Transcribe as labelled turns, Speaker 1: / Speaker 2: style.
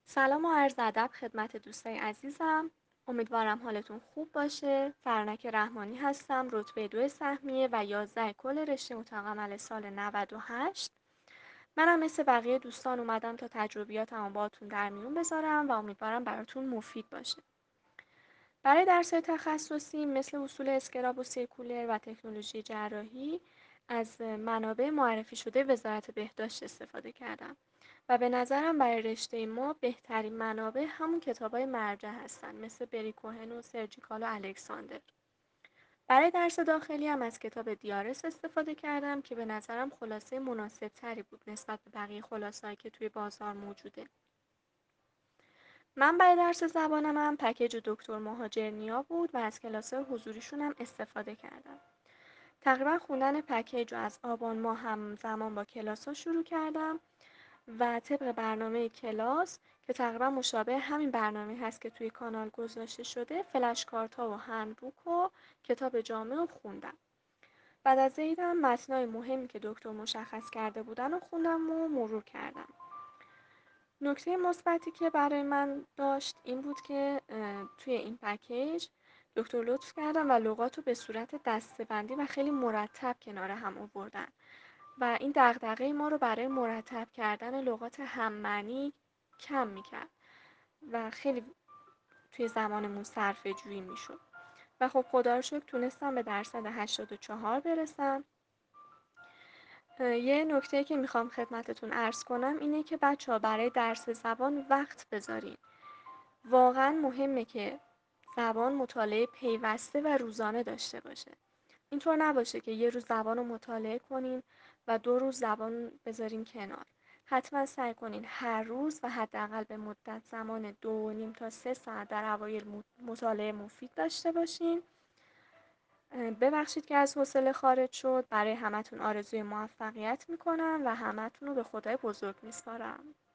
Speaker 1: سلام و عرض ادب خدمت دوستای عزیزم. امیدوارم حالتون خوب باشه. فرنک رحمانی هستم، رتبه 2 سهمیه و 11 کل رشته اتاق عمل سال 98. منم مثل بقیه دوستان اومدم تا تجربیاتمو باهاتون در میون بذارم و امیدوارم براتون مفید باشه. برای درس‌های تخصصی مثل اصول اسکراب و سیرکولر و تکنولوژی جراحی از منابع معرفی شده وزارت بهداشت استفاده کردم و به نظرم برای رشته ما بهترین منابع همون کتابای مرجع هستن، مثل بری کوهن و سرجیکال و الکساندر. برای درس داخلی هم از کتاب دیارس استفاده کردم که به نظرم خلاصه مناسب تری بود نسبت به بقیه خلاصه‌ای که توی بازار موجوده. من برای درس زبانم هم پکیج دکتر مهاجرنیا بود و از کلاس‌های حضوریشون هم استفاده کردم. تقریبا خوندن پکیج رو از آبان ماه همزمان با کلاس ها شروع کردم و طبق برنامه کلاس که تقریبا مشابه همین برنامه هست که توی کانال گذاشته شده، فلش کارت ها و هندبوک و کتاب جامع رو خوندم. بعد از عیدم متنای مهمی که دکتر مشخص کرده بودن رو خوندم و مرور کردم. نکته مثبتی که برای من داشت این بود که توی این پکیج دکتر لطف کردن و لغات رو به صورت دسته‌بندی و خیلی مرتب کنار هم آوردن و این دغدغه ما رو برای مرتب کردن لغات هم‌معنی کم میکرد و خیلی توی زمانمون صرفه‌جویی میشد. و خب خدا رو شکر تونستم به درصد 84 برسم. یه نکته که میخوام خدمتتون عرض کنم اینه که بچه‌ها برای درس زبان وقت بذارین. واقعا مهمه که زبان مطالعه پیوسته و روزانه داشته باشه. اینطور نباشه که یه روز زبان رو مطالعه کنین و 2 روز زبان بذارین کنار. حتما سعی کنین هر روز و حداقل به مدت زمان 2.5 تا 3 ساعت در اوایل مطالعه مفید داشته باشین. ببخشید که از حوصله خارج شد. برای همتون آرزوی موفقیت میکنم و همتون رو به خدای بزرگ میسپارم.